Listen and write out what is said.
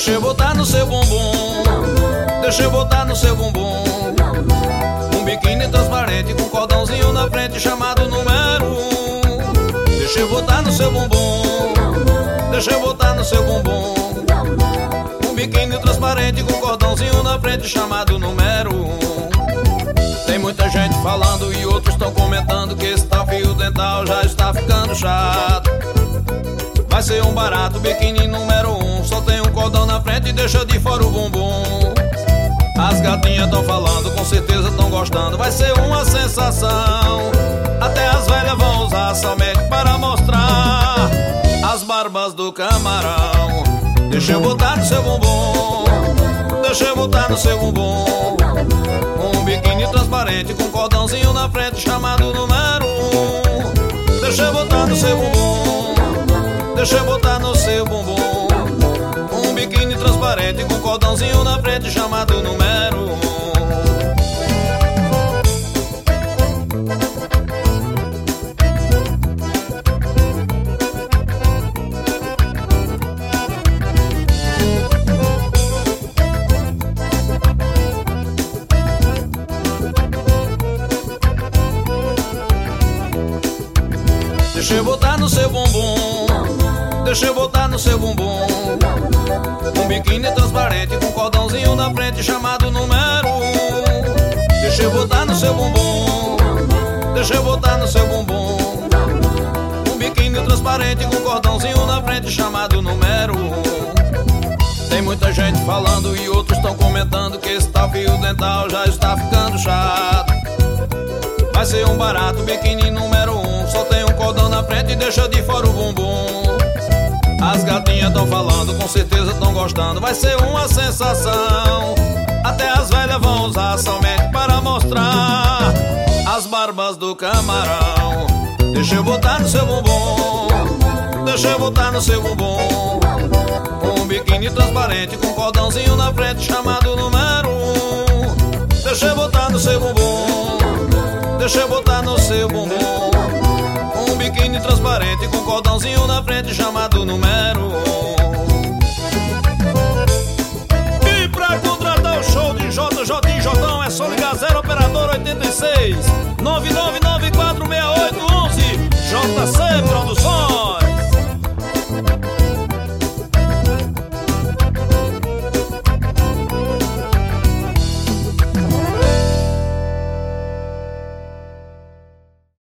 Deixa eu botar no seu bumbum, deixa eu botar no seu bumbum um biquíni transparente com cordãozinho na frente chamado número 1. Deixa eu botar no seu bumbum, deixa eu botar no seu bumbum um biquíni transparente com cordãozinho na frente chamado número 1. Tem muita gente falando e outros estão comentando que esse tal fio dental já está ficando chato. Vai ser um barato, biquíni número 1, só tem um cordão na frente e deixa de fora o bumbum. As gatinhas estão falando, com certeza estão gostando, vai ser uma sensação. Até as velhas vão usar somente para mostrar as barbas do camarão. Deixa eu botar no seu bumbum, deixa eu botar no seu bumbum um biquíni transparente com cordãozinho na frente chamado número 1. Deixa eu botar no seu bumbum, deixa eu botar no seu bumbum um biquíni transparente com cordãozinho na frente chamado número 1. Deixa eu botar no seu bumbum, deixa eu botar no seu bumbum um biquíni transparente com cordãozinho na frente chamado número 1. Deixa eu botar no seu bumbum, deixa eu botar no seu bumbum um biquíni transparente com cordãozinho na frente chamado número 1. Tem muita gente falando e outros estão comentando que esse tal fio dental já está ficando chato. Vai ser um barato, biquíni número 1, só tem um cordão na frente e deixa de fora o bumbum. As gatinhas estão falando, com certeza estão gostando, vai ser uma sensação. Até as velhas vão usar somente para mostrar as barbas do camarão. Deixa eu botar no seu bumbum, deixa eu botar no seu bumbum um biquíni transparente com cordãozinho na frente chamado número 1. Deixa eu botar no seu bumbum, deixa eu botar no seu bumbum um biquíni transparente com cordãozinho na frente chamado número 1. E pra contratar o show de JJ e Jotão é só ligar 0 operador 86 999468811 JC Produções.